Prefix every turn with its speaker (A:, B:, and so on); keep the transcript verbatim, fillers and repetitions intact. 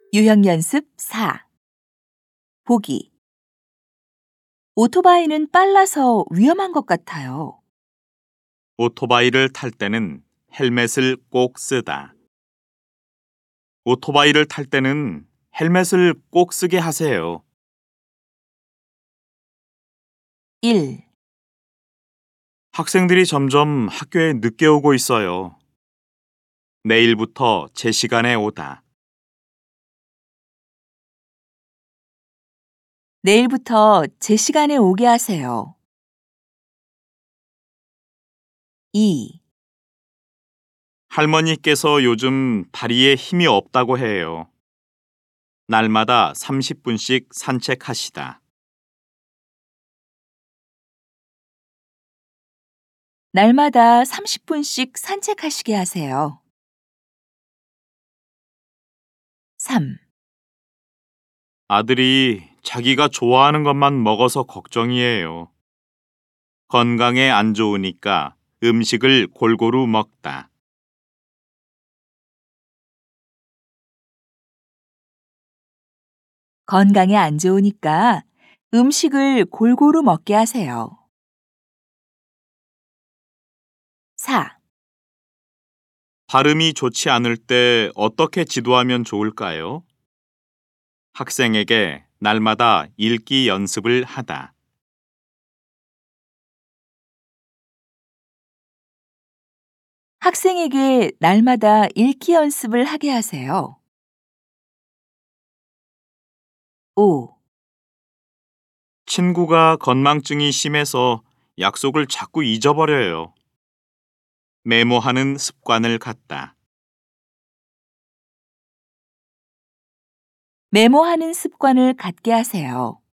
A: 유형연습 사. 보기. 오토바이는 빨라서 위험한 것 같아요.
B: 오토바이를 탈 때는 헬멧을 꼭 쓰다. 오토바이를 탈 때는 헬멧을 꼭 쓰게 하세요.
A: 일.
B: 학생들이 점점 학교에 늦게 오고 있어요. 내일부터 제 시간에 오다.
A: 내일부터 제 시간에 오게 하세요. 이.
B: 할머니께서 요즘 다리에 힘이 없다고 해요. 날마다 삼십 분씩 산책하시다.
A: 날마다 삼십 분씩 산책하시게 하세요. 삼.
B: 아들이 자기가 좋아하는 것만 먹어서 걱정이에요. 건강에 안 좋으니까 음식을 골고루 먹다.
A: 건강에 안 좋으니까 음식을 골고루 먹게 하세요. 사.
B: 발음이 좋지 않을 때 어떻게 지도하면 좋을까요? 학생에게 날마다 읽기 연습을 하다.
A: 학생에게 날마다 읽기 연습을 하게 하세요. 오.
B: 친구가 건망증이 심해서 약속을 자꾸 잊어버려요. 메모하는 습관을 갖다.
A: 메모하는 습관을 갖게 하세요.